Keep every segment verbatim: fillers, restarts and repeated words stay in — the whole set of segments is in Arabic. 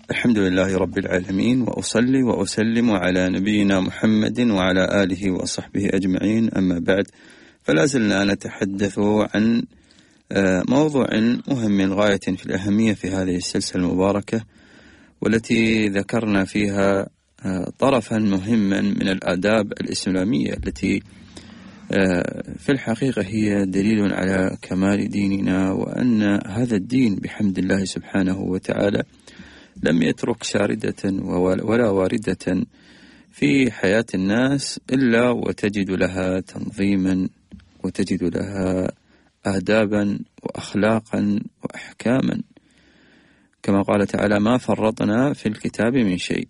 الحمد لله رب العالمين، وأصلي وأسلم على نبينا محمد وعلى آله وصحبه أجمعين، أما بعد، فلا زلنا نتحدث عن موضوع مهم غاية في الأهمية في هذه السلسلة المباركة، والتي ذكرنا فيها طرفا مهما من الآداب الإسلامية التي في الحقيقة هي دليل على كمال ديننا، وأن هذا الدين بحمد الله سبحانه وتعالى لم يترك شاردة ولا واردة في حياة الناس إلا وتجد لها تنظيما، وتجد لها آدابا وأخلاقا وأحكاما، كما قال تعالى: ما فرطنا في الكتاب من شيء.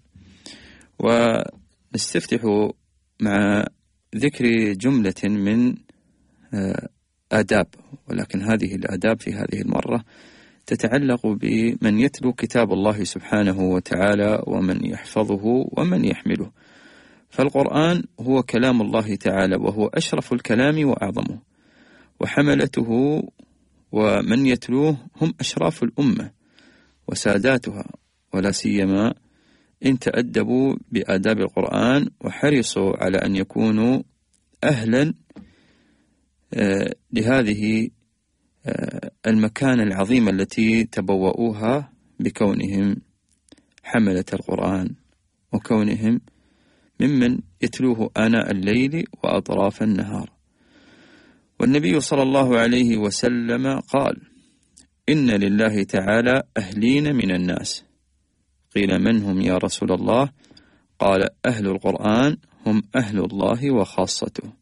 ونستفتح مع ذكر جملة من آداب، ولكن هذه الآداب في هذه المرة تتعلق بمن يتلو كتاب الله سبحانه وتعالى، ومن يحفظه ومن يحمله. فالقرآن هو كلام الله تعالى، وهو أشرف الكلام وأعظمه، وحملته ومن يتلوه هم أشراف الأمة وساداتها، ولا سيما إن تأدبوا بآداب القرآن وحرصوا على أن يكونوا أهلا آه لهذه آه المكانة العظيمة التي تبوؤوها بكونهم حملة القرآن، وكونهم ممن يتلوه آناء الليل وأطراف النهار. والنبي صلى الله عليه وسلم قال: إن لله تعالى أهلين من الناس. قيل: من هم يا رسول الله؟ قال: أهل القرآن هم أهل الله وخاصته.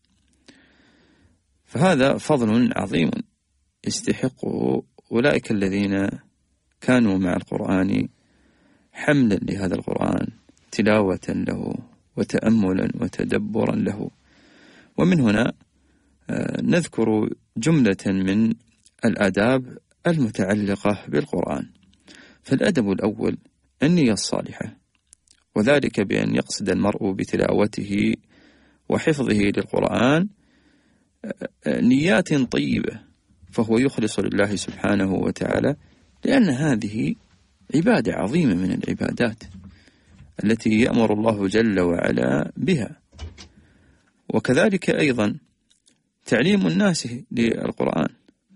فهذا فضل عظيم يستحقه أولئك الذين كانوا مع القرآن حملا لهذا القرآن، تلاوة له وتأملا وتدبرا له. ومن هنا نذكر جملة من الآداب المتعلقة بالقرآن. فالأدب الأول النية الصالحة، وذلك بأن يقصد المرء بتلاوته وحفظه للقرآن نيات طيبة، فهو يخلص لله سبحانه وتعالى، لأن هذه عبادة عظيمة من العبادات التي يأمر الله جل وعلا بها. وكذلك أيضا تعليم الناس للقرآن،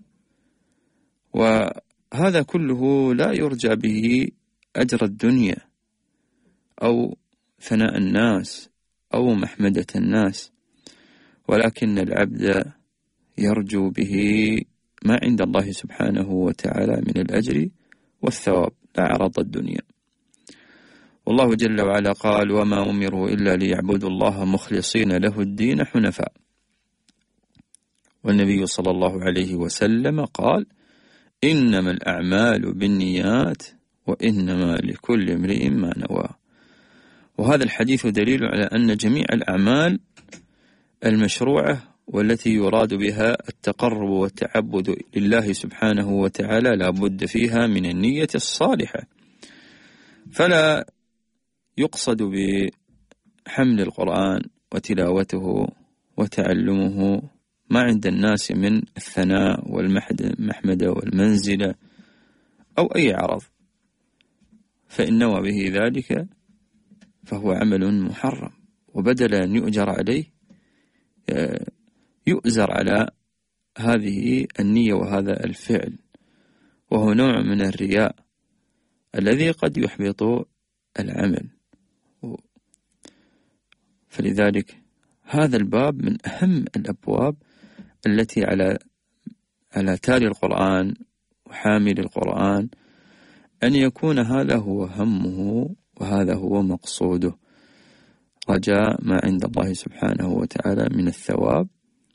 وهذا كله لا يرجى به أجر الدنيا أو ثناء الناس أو محمدة الناس، ولكن العبد يرجو به ما عند الله سبحانه وتعالى من الأجر والثواب، لا عرض الدنيا. والله جل وعلا قال: وما أمروا إلا ليعبدوا الله مخلصين له الدين حنفاء. والنبي صلى الله عليه وسلم قال: إنما الأعمال بالنيات وإنما لكل امرئ ما نوى. وهذا الحديث دليل على أن جميع الأعمال المشروعة والتي يراد بها التقرب والتعبد لله سبحانه وتعالى لا بد فيها من النية الصالحة. فلا يقصد بحمل القرآن وتلاوته وتعلمه ما عند الناس من الثناء والمحمدة والمنزلة أو أي عرض، فإن نوى به ذلك فهو عمل محرم، وبدل أن يؤجر عليه يؤزر على هذه النية وهذا الفعل، وهو نوع من الرياء الذي قد يحبط العمل. فلذلك هذا الباب من أهم الأبواب التي على على تالي القرآن وحامل القرآن أن يكون هذا هو همه وهذا هو مقصوده، رجاء ما عند الله سبحانه وتعالى من الثواب،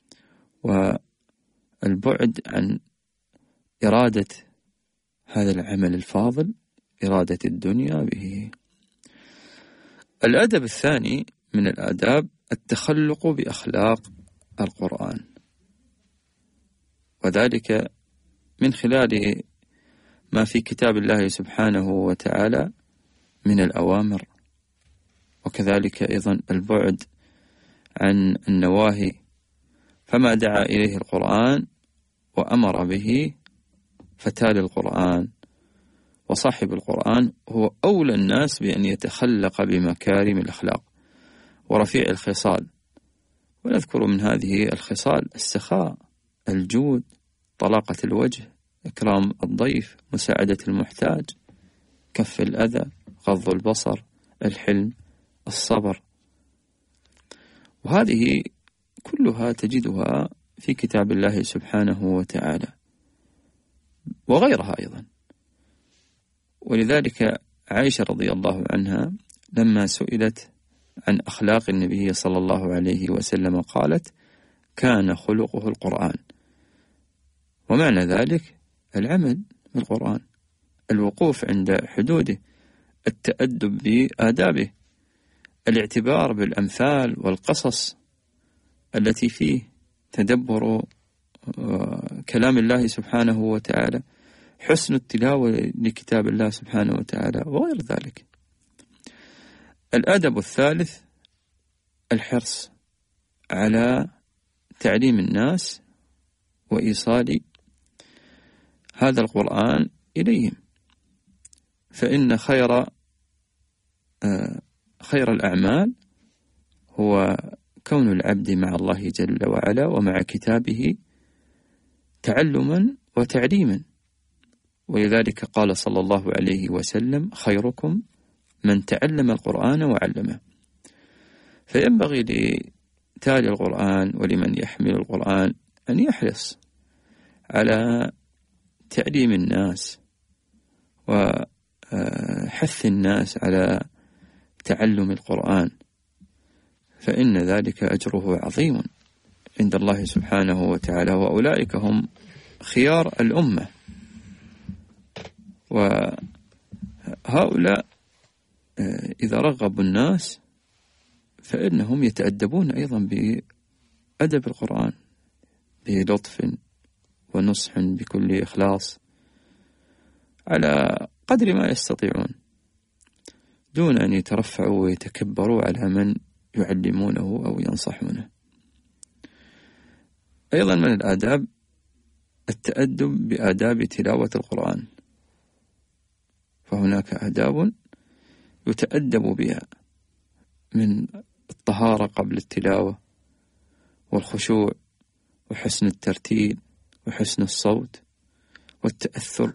والبعد عن إرادة هذا العمل الفاضل، إرادة الدنيا به. الأدب الثاني من الآداب التخلق بأخلاق القرآن، وذلك من خلال ما في كتاب الله سبحانه وتعالى من الأوامر، وكذلك أيضا البعد عن النواهي. فما دعا إليه القرآن وأمر به فتال القرآن، وصاحب القرآن هو أولى الناس بأن يتخلق بمكارم الأخلاق ورفيع الخصال. ونذكر من هذه الخصال السخاء، الجود، طلاقة الوجه، إكرام الضيف، مساعدة المحتاج، كف الأذى، غض البصر، الحلم، الصبر. وهذه كلها تجدها في كتاب الله سبحانه وتعالى وغيرها أيضا. ولذلك عائشة رضي الله عنها لما سئلت عن أخلاق النبي صلى الله عليه وسلم قالت: كان خلقه القرآن. ومعنى ذلك العمل بالقرآن، الوقوف عند حدوده، التأدب بآدابه، الاعتبار بالأمثال والقصص التي فيه، تدبر كلام الله سبحانه وتعالى، حسن التلاوة لكتاب الله سبحانه وتعالى وغير ذلك. الأدب الثالث الحرص على تعليم الناس وإيصال هذا القرآن إليهم، فإن خير خير الأعمال هو كون العبد مع الله جل وعلا ومع كتابه تعلما وتعليما. ولذلك قال صلى الله عليه وسلم: خيركم من تعلم القرآن وعلمه. فينبغي لتالي القرآن ولمن يحمل القرآن أن يحرص على تعليم الناس وحث الناس على تعلم القرآن، فإن ذلك أجره عظيم عند الله سبحانه وتعالى، وأولئك هم خيار الأمة. وهؤلاء إذا رغبوا الناس فإنهم يتأدبون أيضا بأدب القرآن بلطف ونصح بكل إخلاص على قدر ما يستطيعون، دون أن يترفعوا ويتكبروا على من يعلمونه أو ينصحونه. أيضا من الآداب التأدب بآداب تلاوة القرآن، فهناك آداب يتأدب بها من الطهارة قبل التلاوة، والخشوع، وحسن الترتيل، وحسن الصوت، والتأثر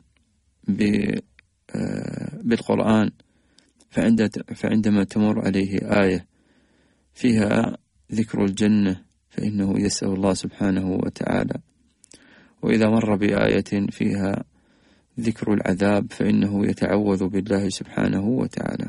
بالقرآن. فعندما تمر عليه آية فيها ذكر الجنة فإنه يسأل الله سبحانه وتعالى، وإذا مر بآية فيها ذكر العذاب فإنه يتعوذ بالله سبحانه وتعالى.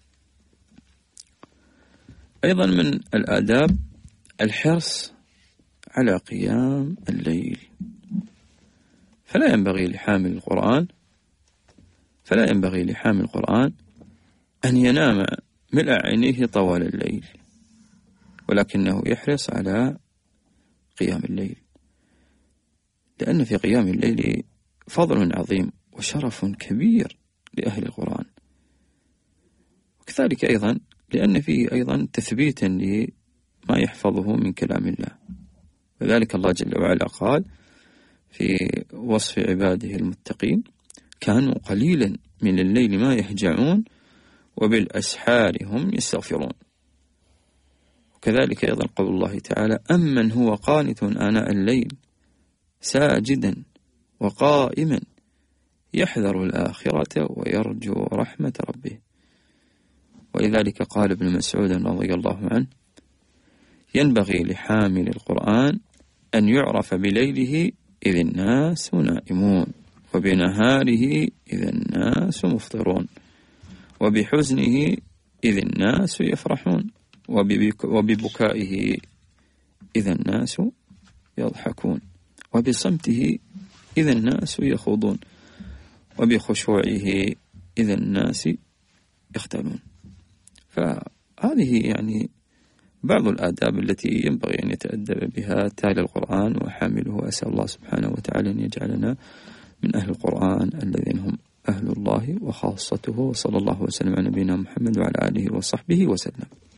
أيضا من الآداب الحرص على قيام الليل، فلا ينبغي لحامل القرآن فلا ينبغي لحامل القرآن أن ينام ملء عينيه طوال الليل، ولكنه يحرص على قيام الليل، لأن في قيام الليل فضل عظيم وشرف كبير لأهل القرآن، وكذلك أيضا لأن فيه أيضا تثبيتا لما يحفظه من كلام الله. وذلك الله جل وعلا قال في وصف عباده المتقين: كانوا قليلا من الليل ما يهجعون وبالأسحار هم يستغفرون. وكذلك أيضا قول الله تعالى: أمن هو قانت آناء الليل ساجدا وقائما يحذر الآخرة ويرجو رحمة ربه. ولذلك قال ابن مسعود رضي الله عنه: ينبغي لحامل القرآن أن يعرف بليله إذ الناس نائمون، وبنهاره إذ الناس مفطرون، وبحزنه إذ الناس يفرحون، وببكائه إذ الناس يضحكون، وبصمته إذ الناس يخوضون، وبخشوعه إذ الناس يختلون. فهذه يعني بعض الآداب التي ينبغي أن يتأدب بها تالي القرآن وحامله. أسأل الله سبحانه وتعالى أن يجعلنا من أهل القرآن الذين هم أهل الله وخاصته، وصلى الله وسلم على نبينا محمد وعلى آله وصحبه وسلم.